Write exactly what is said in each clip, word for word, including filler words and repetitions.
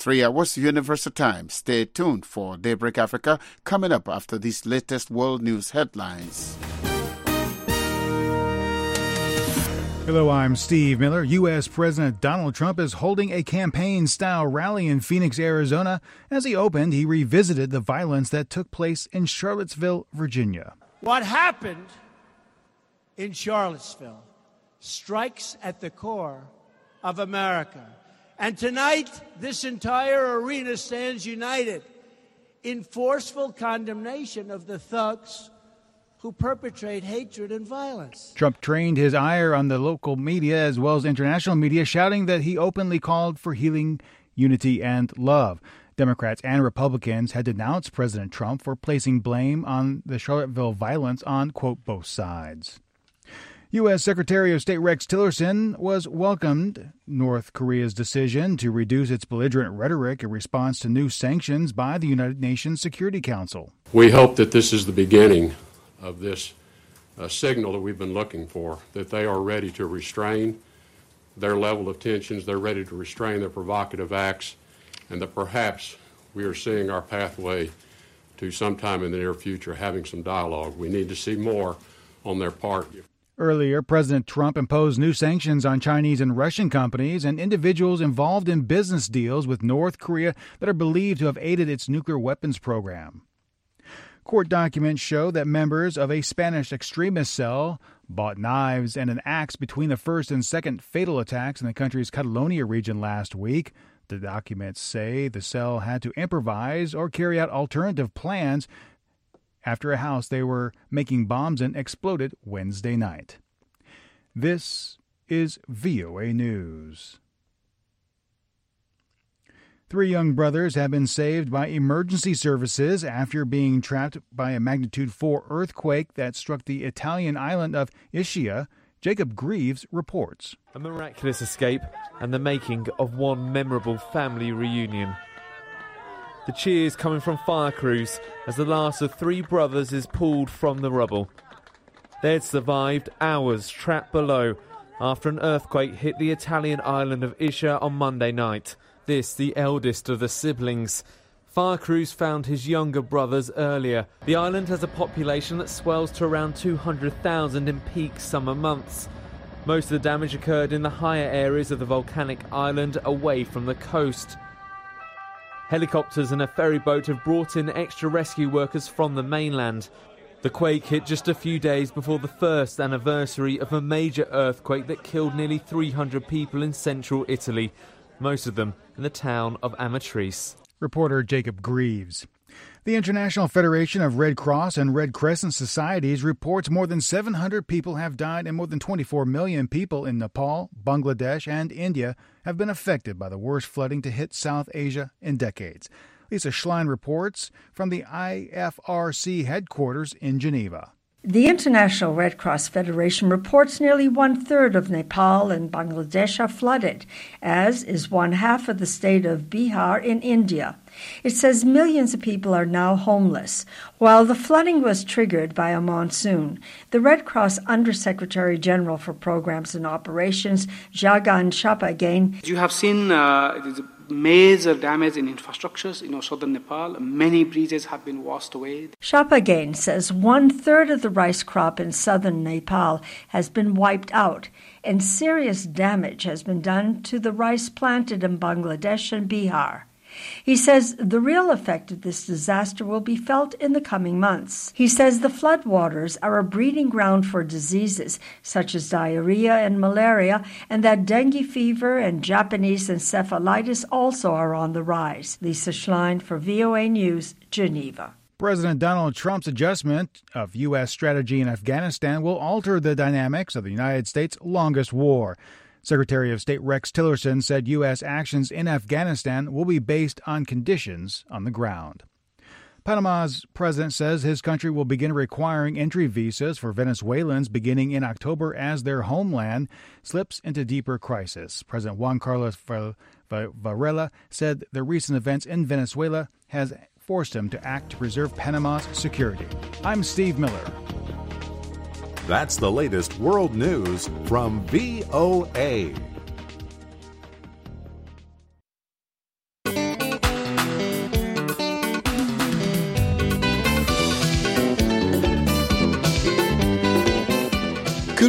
three hours Universal Time. Stay tuned for Daybreak Africa coming up after these latest world news headlines. Hello, I'm Steve Miller. U S. President Donald Trump is holding a campaign-style rally in Phoenix, Arizona. As he opened, he revisited the violence that took place in Charlottesville, Virginia. What happened in Charlottesville strikes at the core of America. And tonight, this entire arena stands united in forceful condemnation of the thugs who perpetrate hatred and violence. Trump trained his ire on the local media as well as international media, shouting that he openly called for healing, unity, and love. Democrats and Republicans had denounced President Trump for placing blame on the Charlottesville violence on, quote, both sides. U S. Secretary of State Rex Tillerson was welcomed North Korea's decision to reduce its belligerent rhetoric in response to new sanctions by the United Nations Security Council. We hope that this is the beginning of this uh, signal that we've been looking for, that they are ready to restrain their level of tensions, they're ready to restrain their provocative acts, and that perhaps we are seeing our pathway to sometime in the near future having some dialogue. We need to see more on their part. Earlier, President Trump imposed new sanctions on Chinese and Russian companies and individuals involved in business deals with North Korea that are believed to have aided its nuclear weapons program. Court documents show that members of a Spanish extremist cell bought knives and an axe between the first and second fatal attacks in the country's Catalonia region last week. The documents say the cell had to improvise or carry out alternative plans after a house they were making bombs in exploded Wednesday night. This is V O A News. Three young brothers have been saved by emergency services after being trapped by a magnitude four earthquake that struck the Italian island of Ischia. Jacob Greaves reports. A miraculous escape and the making of one memorable family reunion. The cheers coming from fire crews as the last of three brothers is pulled from the rubble. They'd survived hours trapped below after an earthquake hit the Italian island of Ischia on Monday night. This, the eldest of the siblings. Fire crews found his younger brothers earlier. The island has a population that swells to around two hundred thousand in peak summer months. Most of the damage occurred in the higher areas of the volcanic island away from the coast. Helicopters and a ferry boat have brought in extra rescue workers from the mainland. The quake hit just a few days before the first anniversary of a major earthquake that killed nearly three hundred people in central Italy, most of them in the town of Amatrice. Reporter Jacob Greaves. The International Federation of Red Cross and Red Crescent Societies reports more than seven hundred people have died and more than twenty-four million people in Nepal, Bangladesh, and India have been affected by the worst flooding to hit South Asia in decades. Lisa Schlein reports from the I F R C headquarters in Geneva. The International Red Cross Federation reports nearly one-third of Nepal and Bangladesh are flooded, as is one half of the state of Bihar in India. It says millions of people are now homeless. While the flooding was triggered by a monsoon, the Red Cross Undersecretary General for Programs and Operations, Jagan Chapagain, you have seen uh, major damage in infrastructures in southern Nepal. Many bridges have been washed away. Chapagain says one-third of the rice crop in southern Nepal has been wiped out, and serious damage has been done to the rice planted in Bangladesh and Bihar. He says the real effect of this disaster will be felt in the coming months. He says the floodwaters are a breeding ground for diseases such as diarrhea and malaria, and that dengue fever and Japanese encephalitis also are on the rise. Lisa Schlein for V O A News, Geneva. President Donald Trump's adjustment of U S strategy in Afghanistan will alter the dynamics of the United States' longest war. Secretary of State Rex Tillerson said U S actions in Afghanistan will be based on conditions on the ground. Panama's president says his country will begin requiring entry visas for Venezuelans beginning in October as their homeland slips into deeper crisis. President Juan Carlos Varela said the recent events in Venezuela has forced him to act to preserve Panama's security. I'm Steve Miller. That's the latest world news from V O A.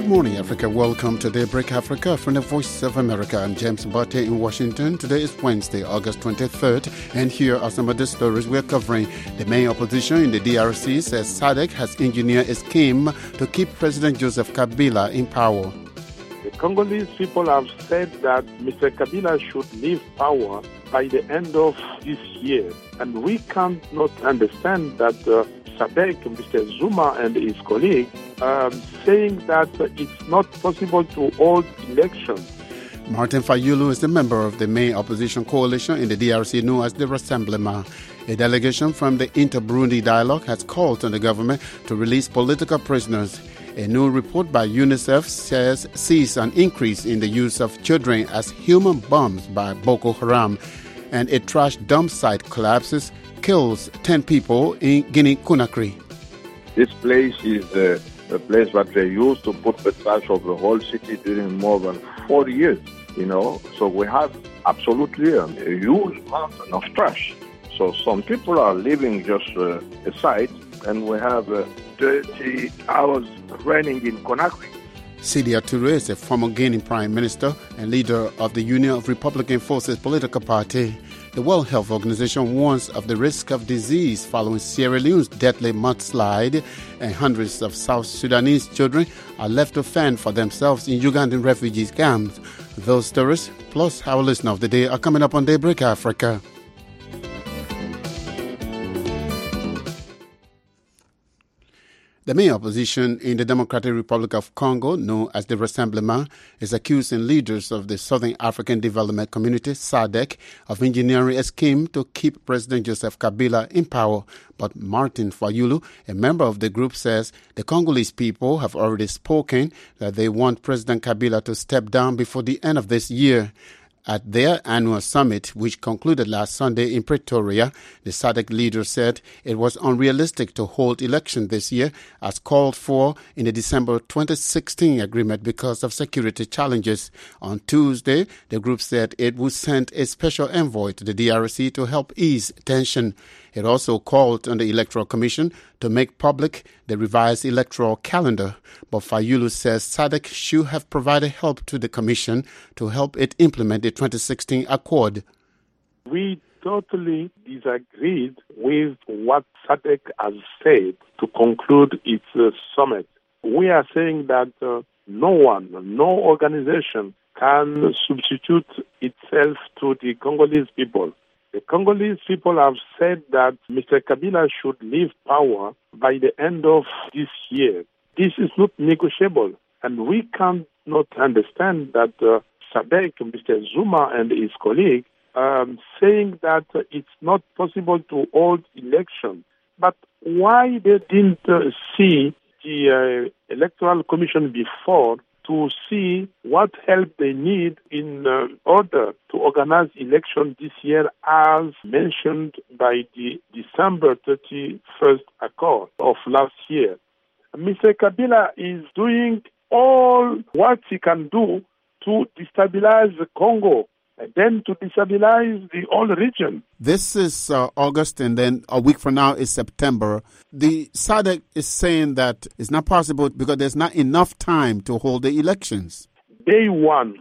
Good morning, Africa. Welcome to Daybreak Africa from the Voice of America. I'm James Botte in Washington. Today is Wednesday, August twenty-third, and here are some of the stories we're covering. The main opposition in the D R C says S A D C has engineered a scheme to keep President Joseph Kabila in power. The Congolese people have said that Mister Kabila should leave power by the end of this year, and we cannot understand that uh, S A D C, Mister Zuma and his colleague, um, saying that it's not possible to hold elections. Martin Fayulu is the member of the main opposition coalition in the D R C known as the Rassemblement. A delegation from the Inter-Burundi Dialogue has called on the government to release political prisoners. A new report by UNICEF says sees an increase in the use of children as human bombs by Boko Haram, and a trash dump site collapses, kills ten people in Guinea-Conakry. This place is uh, a place that they used to put the trash of the whole city during more than four years, you know. So we have absolutely a, a huge mountain of trash. So some people are living just uh, aside, and we have uh, thirty hours raining in Conakry. Sidia Touré is a former Guinean prime minister and leader of the Union of Republican Forces political party. The World Health Organization warns of the risk of disease following Sierra Leone's deadly mudslide, and hundreds of South Sudanese children are left to fend for themselves in Ugandan refugee camps. Those stories, plus our listener of the day, are coming up on Daybreak Africa. The main opposition in the Democratic Republic of Congo, known as the Rassemblement, is accusing leaders of the Southern African Development Community, S A D C, of engineering a scheme to keep President Joseph Kabila in power. But Martin Fayulu, a member of the group, says the Congolese people have already spoken that they want President Kabila to step down before the end of this year. At their annual summit, which concluded last Sunday in Pretoria, the S A D C leader said it was unrealistic to hold election this year as called for in the December twenty sixteen agreement because of security challenges. On Tuesday, the group said it would send a special envoy to the D R C to help ease tension. It also called on the Electoral Commission to make public the revised electoral calendar. But Fayulu says S A D C should have provided help to the Commission to help it implement the twenty sixteen accord. We totally disagreed with what S A D C has said to conclude its uh, summit. We are saying that uh, no one, no organization can substitute itself to the Congolese people. The Congolese people have said that Mister Kabila should leave power by the end of this year. This is not negotiable, and we cannot understand that uh, S A D C, Mister Zuma and his colleague, um, saying that uh, it's not possible to hold elections. But why they didn't uh, see the uh, Electoral Commission before to see what help they need in uh, order to organize election this year as mentioned by the December thirty-first Accord of last year. Mister Kabila is doing all what he can do to destabilize the Congo and then to destabilize the whole region. This is uh, August, and then a week from now is September. The S A D C is saying that it's not possible because there's not enough time to hold the elections. Day one,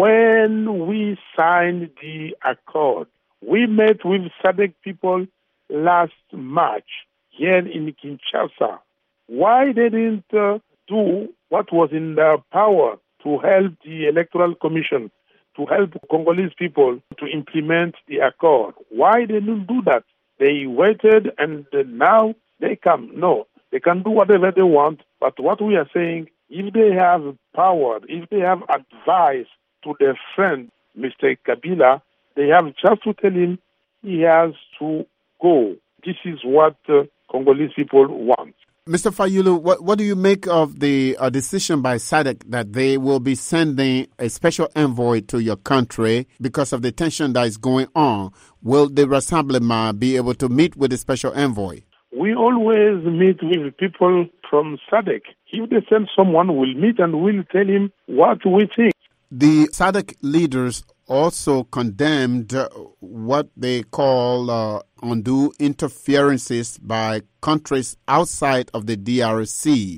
when we signed the accord, we met with S A D C people last March here in Kinshasa. Why they didn't uh, do what was in their power to help the Electoral Commission, to help Congolese people to implement the accord? Why they didn't do that? They waited and now they come. No, they can do whatever they want, but what we are saying, if they have power, if they have advice to their friend, Mister Kabila, they have just to tell him he has to go. This is what uh, Congolese people want. Mister Fayulu, what, what do you make of the uh, decision by S A D C that they will be sending a special envoy to your country because of the tension that is going on? Will the Rassemblement be able to meet with the special envoy? We always meet with people from S A D C. If they send someone, we'll meet and we'll tell him what we think. The S A D C leaders also condemned uh, what they call uh, undue interferences by countries outside of the D R C.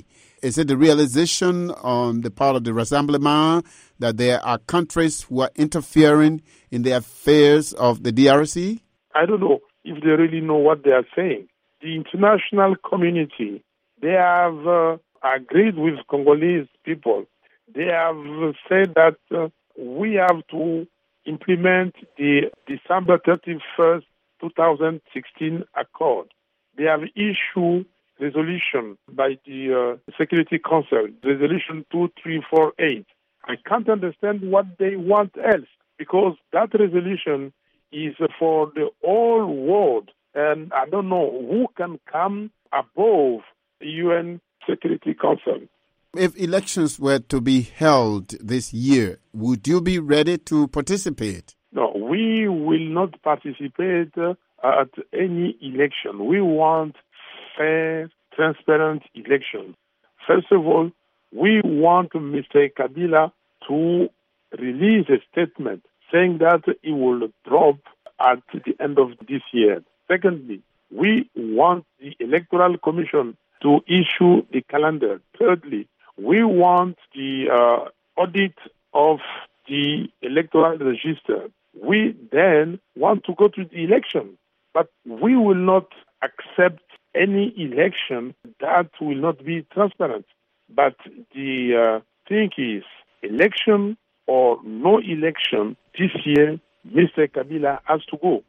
Is it the realization on the part of the Rassemblement that there are countries who are interfering in the affairs of the D R C? I don't know if they really know what they are saying. The international community, they have uh, agreed with Congolese people. They have said that uh, we have to implement the December thirty-first, twenty sixteen Accord. They have issued resolution by the uh, Security Council, Resolution two three four eight. I can't understand what they want else, because that resolution is for the whole world, and I don't know who can come above the U N Security Council. If elections were to be held this year, would you be ready to participate? No, we will not participate uh, at any election. We want fair, transparent elections. First of all, we want Mister Kabila to release a statement saying that he will drop at the end of this year. Secondly, we want the Electoral Commission to issue the calendar. Thirdly, we want the uh, audit of the electoral register. We then want to go to the election, but we will not accept any election that will not be transparent. But the uh, thing is, election or no election this year, Mister Kabila has to go.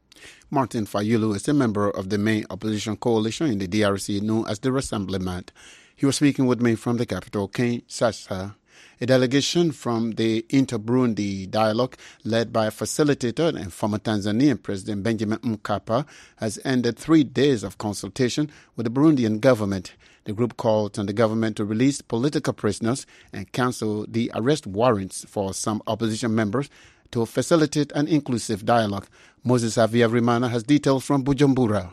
Martin Fayulu is a member of the main opposition coalition in the D R C known as the Rassemblement. He was speaking with me from the capital, Kinshasa. A delegation from the Inter-Burundi dialogue, led by a facilitator and former Tanzanian President Benjamin Mkapa, has ended three days of consultation with the Burundian government. The group called on the government to release political prisoners and cancel the arrest warrants for some opposition members to facilitate an inclusive dialogue. Moses Havyarimana has details from Bujumbura.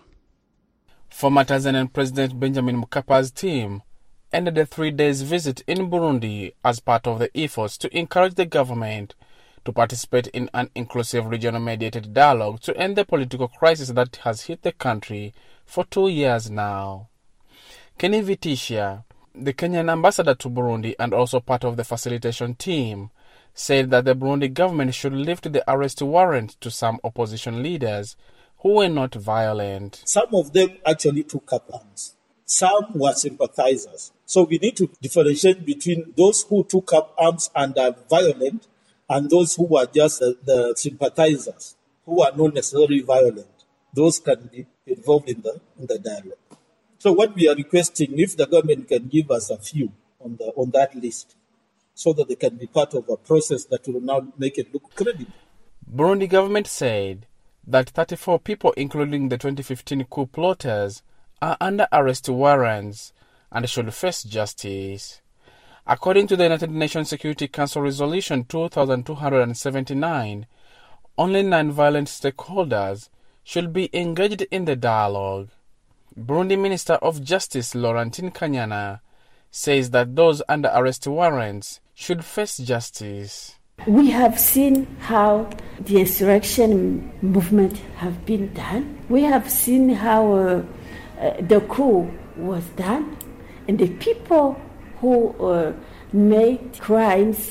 Former Tanzanian President Benjamin Mkapa's team ended a three days visit in Burundi as part of the efforts to encourage the government to participate in an inclusive regional mediated dialogue to end the political crisis that has hit the country for two years now. Kenny Vitisha, the Kenyan ambassador to Burundi and also part of the facilitation team, said that the Burundi government should lift the arrest warrant to some opposition leaders who were not violent. Some of them actually took up arms. Some were sympathizers. So we need to differentiate between those who took up arms and are violent and those who were just uh, the sympathizers, who are not necessarily violent. Those can be involved in the in the dialogue. So what we are requesting, if the government can give us a few on the on that list, so that they can be part of a process that will now make it look credible. Burundi government said that thirty-four people, including the twenty fifteen coup plotters, are under arrest warrants and should face justice. According to the United Nations Security Council Resolution two thousand two hundred seventy-nine, only non-violent stakeholders should be engaged in the dialogue. Burundi Minister of Justice Laurentine Kanyana says that those under arrest warrants should face justice. We have seen how the insurrection movement have been done. We have seen how uh, uh, the coup was done, and the people who uh, made crimes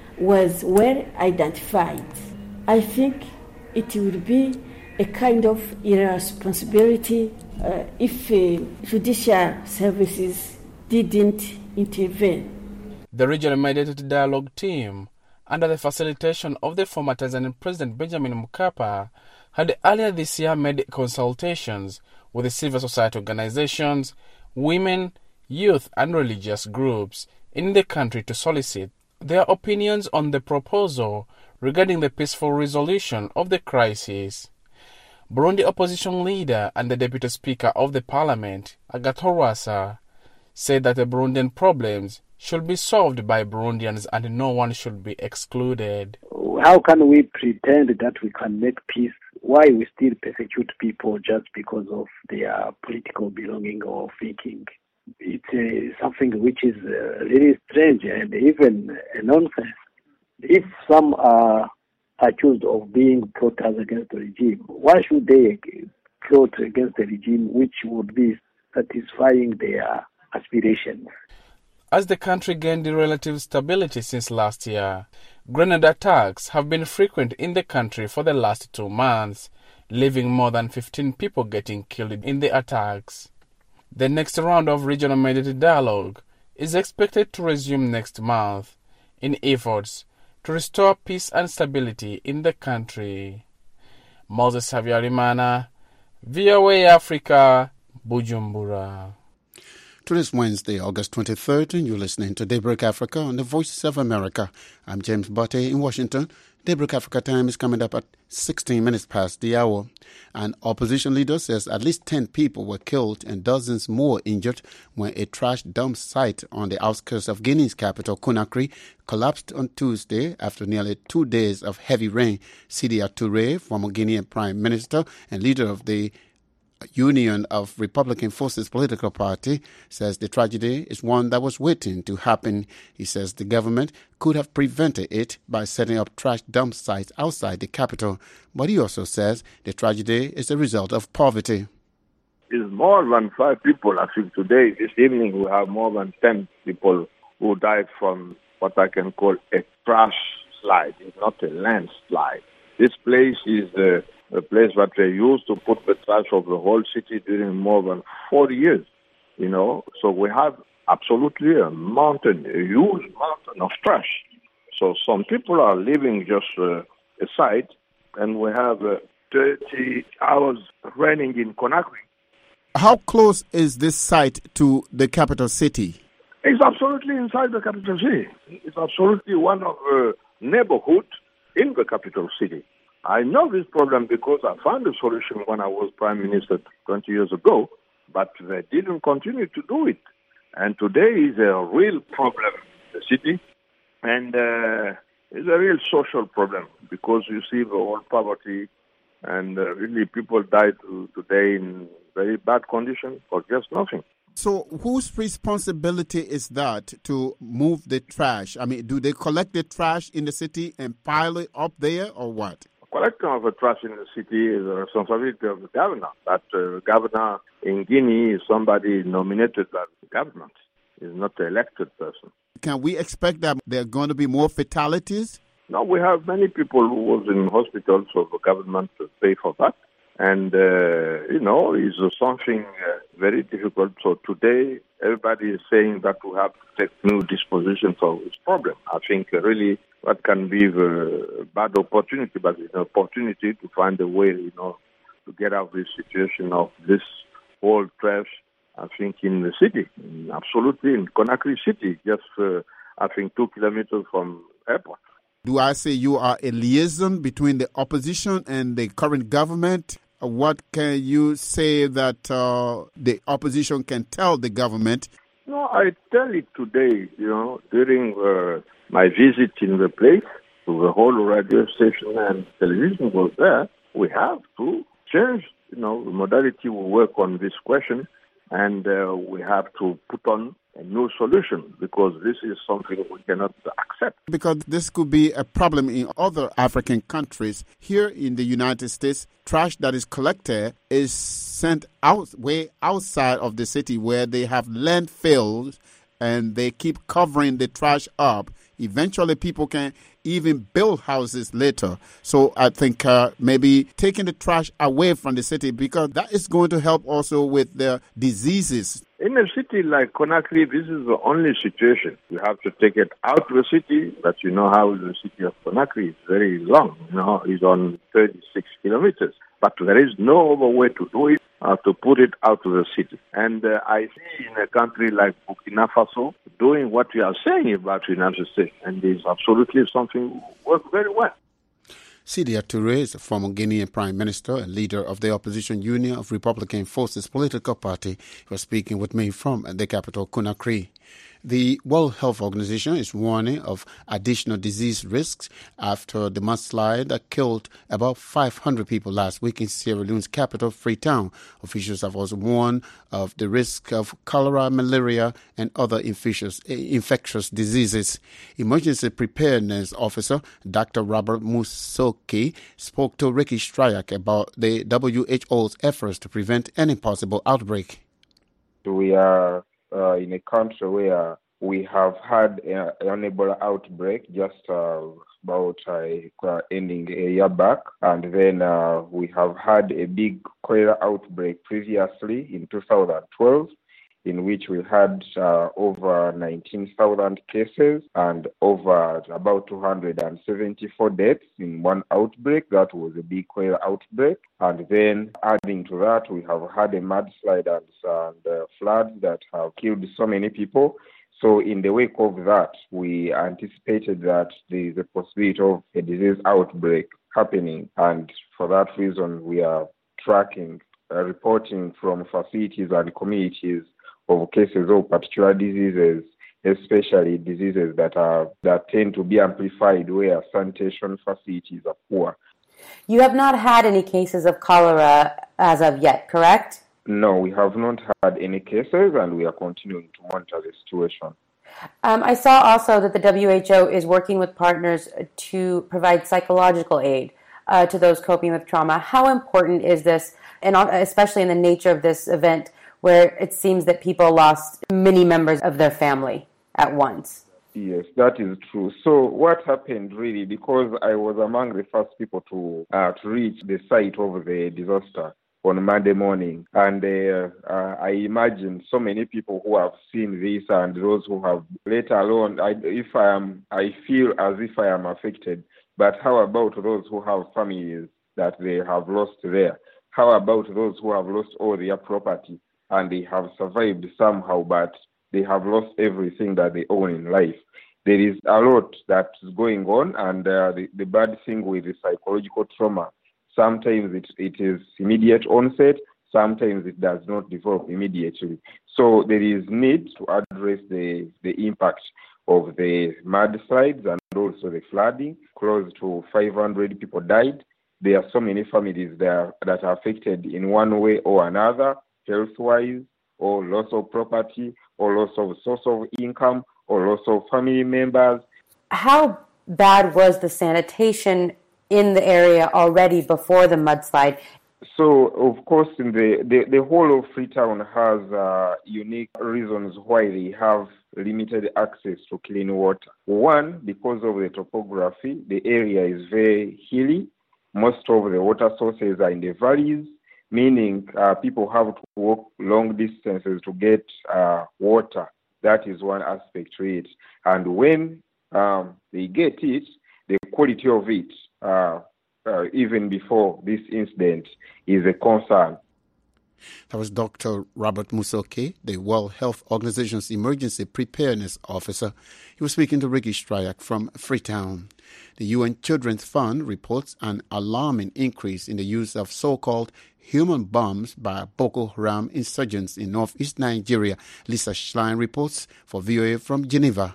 was well identified. I think it would be a kind of irresponsibility uh, if uh, judicial services didn't intervene. The regional mediated dialogue team, under the facilitation of the former Tanzanian President Benjamin Mkapa, had earlier this year made consultations with the civil society organizations, women, youth and religious groups in the country to solicit their opinions on the proposal regarding the peaceful resolution of the crisis. Burundi opposition leader and the deputy speaker of the parliament, Agathon Rwasa, said that the Burundian problems should be solved by Burundians and no one should be excluded. How can we pretend that we can make peace while we still persecute people just because of their political belonging or thinking? It's uh, something which is uh, really strange and even uh, nonsense. If some are accused of being plotters against the regime, why should they plot against the regime which would be satisfying their aspirations? as the country gained relative stability since last year. Grenade attacks have been frequent in the country for the last two months, leaving more than fifteen people getting killed in the attacks. The next round of regional mediated dialogue is expected to resume next month in efforts to restore peace and stability in the country. Moses Habyarimana, V O A Africa, Bujumbura. Today's Wednesday, August twenty-third, and you're listening to Daybreak Africa on the Voices of America. I'm James Botte in Washington. Daybreak Africa time is coming up at sixteen minutes past the hour. An opposition leader says at least ten people were killed and dozens more injured when a trash dump site on the outskirts of Guinea's capital, Conakry, collapsed on Tuesday after nearly two days of heavy rain. Sidya Touré, former Guinean Prime Minister and leader of the Union of Republican Forces political party, says the tragedy is one that was waiting to happen. He says the government could have prevented it by setting up trash dump sites outside the capital. But he also says the tragedy is a result of poverty. It's more than five people. I think today, this evening, we have more than ten people who died from what I can call a trash slide. It's not a landslide. This place is the a place that they used to put the trash of the whole city during more than forty years, you know. So we have absolutely a mountain, a huge mountain of trash. So some people are living just uh, aside, and we have uh, thirty hours raining in Conakry. How close is this site to the capital city? It's absolutely inside the capital city. It's absolutely one of the neighborhoods in the capital city. I know this problem because I found a solution when I was Prime Minister twenty years ago, but they didn't continue to do it. And today is a real problem in the city, and uh, it's a real social problem because you see the whole poverty, and uh, really people die to, today in very bad condition for just nothing. So whose responsibility is that to move the trash? I mean, do they collect the trash in the city and pile it up there or what? Collecting of the trash in the city is a responsibility of the governor. That uh, governor in Guinea is somebody nominated by the government. He's not an elected person. Can we expect that there are going to be more fatalities? No, we have many people who was in hospitals, so the government to pay for that. And, uh, you know, it's something uh, very difficult. So today, everybody is saying that we have to take new disposition for this problem. I think uh, really that can be a bad opportunity, but it's an opportunity to find a way, you know, to get out of this situation of this whole trash, I think, in the city. Absolutely, in Conakry City, just, uh, I think, two kilometers from airport. Do I say you are a liaison between the opposition and the current government? What can you say that uh, the opposition can tell the government? No, I tell it today, you know, during uh, my visit in the place, to the whole radio station and television was there. We have to change, you know, the modality we work on this question, and uh, we have to put on a new solution because this is something we cannot accept. Because this could be a problem in other African countries. Here in the United States, trash that is collected is sent out way outside of the city where they have landfills and they keep covering the trash up. Eventually, people can even build houses later. So I think uh, maybe taking the trash away from the city, because that is going to help also with the diseases. In a city like Conakry, this is the only situation. You have to take it out of the city, but you know how the city of Conakry is very long. You know, it's on thirty-six kilometers. But there is no other way to do it, uh, to put it out of the city. And uh, I see in a country like Burkina Faso doing what we are saying about the United States, and it's absolutely something works very well. Sidya Touré is a former Guinean Prime Minister and leader of the opposition Union of Republican Forces political party. He was speaking with me from the capital, Conakry. The World Health Organization is warning of additional disease risks after the mudslide that killed about five hundred people last week in Sierra Leone's capital, Freetown. Officials have also warned of the risk of cholera, malaria, and other infectious, infectious diseases. Emergency Preparedness Officer Doctor Robert Musoke spoke to Ricky Stryak about the W H O's efforts to prevent any possible outbreak. We are Uh, in a country where we have had uh, an Ebola outbreak just uh, about uh, ending a year back, and then uh, we have had a big cholera outbreak previously in two thousand twelve, in which we had uh, over nineteen thousand cases and over about two hundred seventy-four deaths in one outbreak. That was a big cholera outbreak. And then adding to that, we have had a mudslide and, and uh, floods that have killed so many people. So in the wake of that, we anticipated that there is a possibility of a disease outbreak happening. And for that reason, we are tracking, uh, reporting from facilities and communities of cases of particular diseases, especially diseases that are that tend to be amplified where sanitation facilities are poor. You have not had any cases of cholera as of yet, correct? No, we have not had any cases, and we are continuing to monitor the situation. Um, I saw also that the W H O is working with partners to provide psychological aid uh, to those coping with trauma. How important is this, and especially in the nature of this event, where it seems that people lost many members of their family at once? Yes, that is true. So what happened really, because I was among the first people to uh, to reach the site of the disaster on Monday morning, and uh, uh, I imagine so many people who have seen this and those who have, let alone, I, if I am, I feel as if I am affected. But how about those who have families that they have lost there? How about those who have lost all their property and they have survived somehow, but they have lost everything that they own in life? There is a lot that is going on, and uh, the, the bad thing with the psychological trauma, sometimes it, it is immediate onset, sometimes it does not develop immediately. So there is need to address the, the impact of the mudslides and also the flooding. Close to five hundred people died. There are so many families there that are affected in one way or another, health-wise, or loss of property, or loss of source of income, or loss of family members. How bad was the sanitation in the area already before the mudslide? So, of course, in the, the, the whole of Freetown has uh, unique reasons why they have limited access to clean water. One, because of the topography, the area is very hilly. Most of the water sources are in the valleys, meaning uh, people have to walk long distances to get uh, water. That is one aspect to it. And when um, they get it, the quality of it, uh, uh, even before this incident, is a concern. That was Doctor Robert Musoke, the World Health Organization's Emergency Preparedness Officer. He was speaking to Ricky Stryak from Freetown. The U N Children's Fund reports an alarming increase in the use of so-called human bombs by Boko Haram insurgents in northeast Nigeria. Lisa Schlein reports for V O A from Geneva.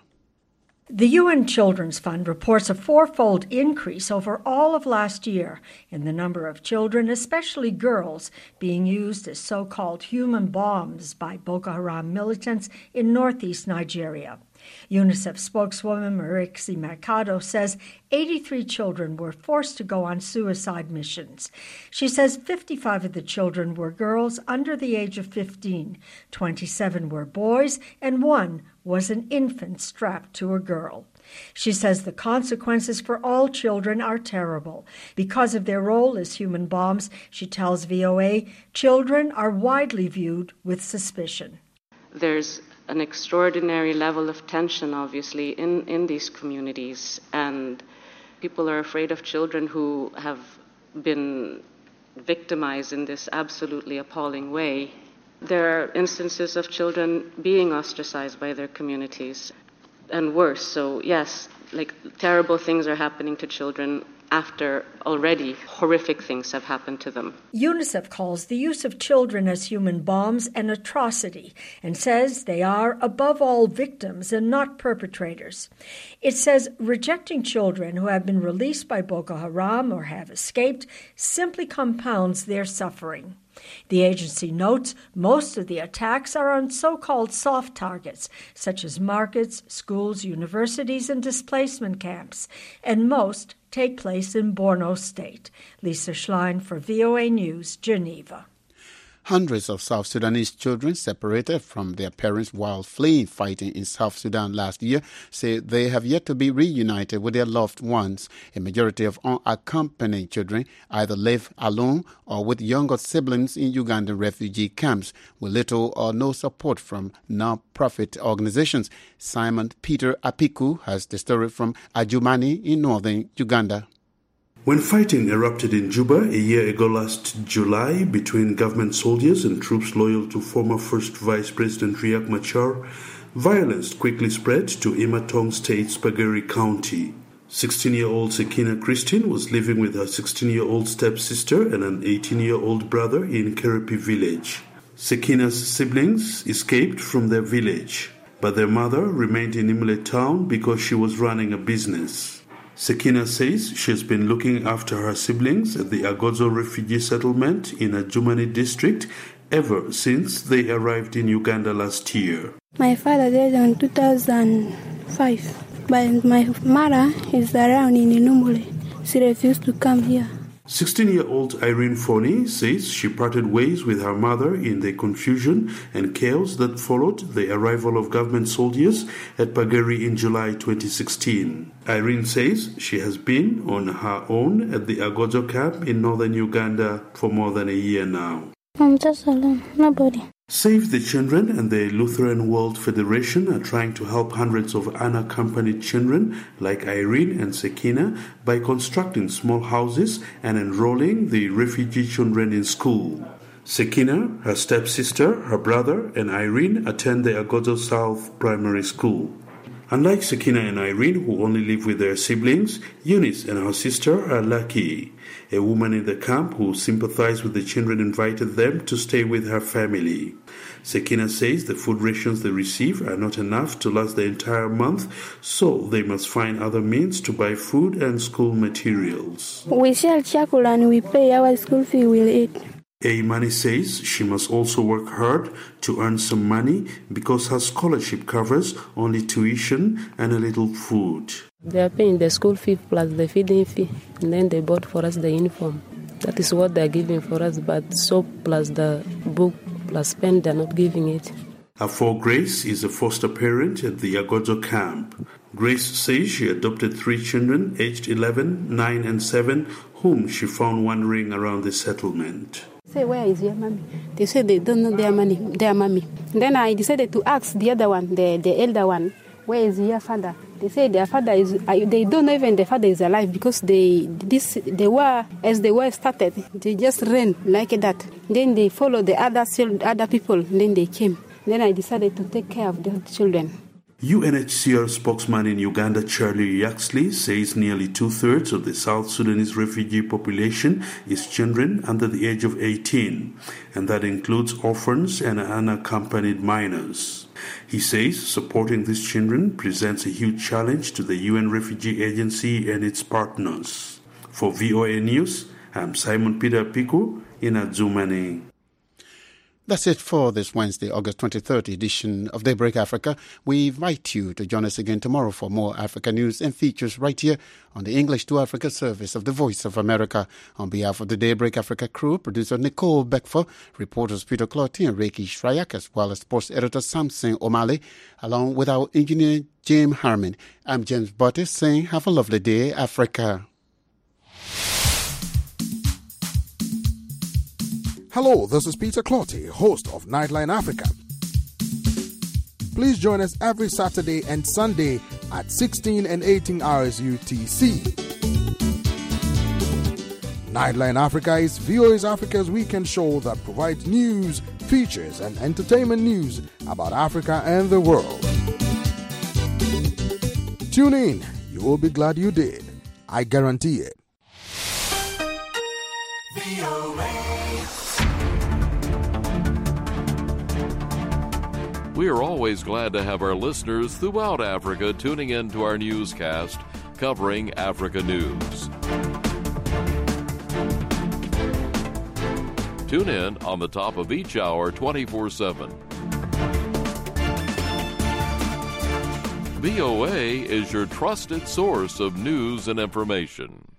The U N Children's Fund reports a fourfold increase over all of last year in the number of children, especially girls, being used as so-called human bombs by Boko Haram militants in northeast Nigeria. UNICEF spokeswoman Marixie Mercado says eighty-three children were forced to go on suicide missions. She says fifty-five of the children were girls under the age of fifteen, twenty-seven were boys, and one was an infant strapped to a girl. She says the consequences for all children are terrible. Because of their role as human bombs, she tells V O A, children are widely viewed with suspicion. There's an extraordinary level of tension, obviously, in, in these communities, and people are afraid of children who have been victimized in this absolutely appalling way. There are instances of children being ostracized by their communities, and worse. So yes, like terrible things are happening to children after already horrific things have happened to them. UNICEF calls the use of children as human bombs an atrocity and says they are, above all, victims and not perpetrators. It says rejecting children who have been released by Boko Haram or have escaped simply compounds their suffering. The agency notes most of the attacks are on so-called soft targets, such as markets, schools, universities, and displacement camps, and most take place in Borno State. Lisa Schlein for V O A News, Geneva. Hundreds of South Sudanese children separated from their parents while fleeing fighting in South Sudan last year say they have yet to be reunited with their loved ones. A majority of unaccompanied children either live alone or with younger siblings in Ugandan refugee camps with little or no support from non-profit organizations. Simon Peter Apiku has the story from Adjumani in northern Uganda. When fighting erupted in Juba a year ago last July between government soldiers and troops loyal to former First Vice President Riek Machar, violence quickly spread to Imatong State's Pageri County. sixteen-year-old Sekina Christine was living with her sixteen-year-old stepsister and an eighteen-year-old brother in Kerepi village. Sekina's siblings escaped from their village, but their mother remained in Imle town because she was running a business. Sekina says she has been looking after her siblings at the Agozo refugee settlement in Adjumani district ever since they arrived in Uganda last year. My father died in two thousand five, but my mother is around in Inumbule. She refused to come here. sixteen-year-old Irene Foni says she parted ways with her mother in the confusion and chaos that followed the arrival of government soldiers at Pageri in July twenty sixteen. Irene says she has been on her own at the Agozo camp in northern Uganda for more than a year now. I'm just alone, nobody. Save the Children and the Lutheran World Federation are trying to help hundreds of unaccompanied children like Irene and Sekina by constructing small houses and enrolling the refugee children in school. Sekina, her stepsister, her brother, and Irene attend the Agozo South Primary School. Unlike Sekina and Irene, who only live with their siblings, Eunice and her sister are lucky. A woman in the camp who sympathized with the children invited them to stay with her family. Sekina says the food rations they receive are not enough to last the entire month, so they must find other means to buy food and school materials. We sell charcoal and we pay our school fee, we'll eat. Eimani says she must also work hard to earn some money because her scholarship covers only tuition and a little food. They are paying the school fee plus the feeding fee, and then they bought for us the uniform. That is what they are giving for us, but soap plus the book plus pen, they are not giving it. Afo Grace is a foster parent at the Agozo camp. Grace says she adopted three children aged eleven, nine and seven, whom she found wandering around the settlement. Say, where is your mommy? They said they don't know their money, their mommy. Then I decided to ask the other one, the, the elder one, where is your father? They say their father is, they don't know even the father is alive because they, this, they were, as the war started, they just ran like that. Then they followed the other, other people, then they came. Then I decided to take care of the children. U N H C R spokesman in Uganda, Charlie Yaxley, says nearly two-thirds of the South Sudanese refugee population is children under the age of eighteen, and that includes orphans and unaccompanied minors. He says supporting these children presents a huge challenge to the U N Refugee Agency and its partners. For V O A News, I'm Simon Peter Piku in Adjumani. That's it for this Wednesday, August twenty-third edition of Daybreak Africa. We invite you to join us again tomorrow for more Africa news and features right here on the English to Africa service of the Voice of America. On behalf of the Daybreak Africa crew, producer Nicole Beckford, reporters Peter Clotty and Reiki Shrayak, as well as sports editor Samson O'Malley, along with our engineer James Harmon. I'm James Buttis saying have a lovely day, Africa. Hello, this is Peter Clotty, host of Nightline Africa. Please join us every Saturday and Sunday at sixteen and eighteen hours U T C. Nightline Africa is V O A's Africa's weekend show that provides news, features, and entertainment news about Africa and the world. Tune in. You will be glad you did. I guarantee it. V O A. We are always glad to have our listeners throughout Africa tuning in to our newscast covering Africa news. Tune in on the top of each hour twenty-four seven. V O A is your trusted source of news and information.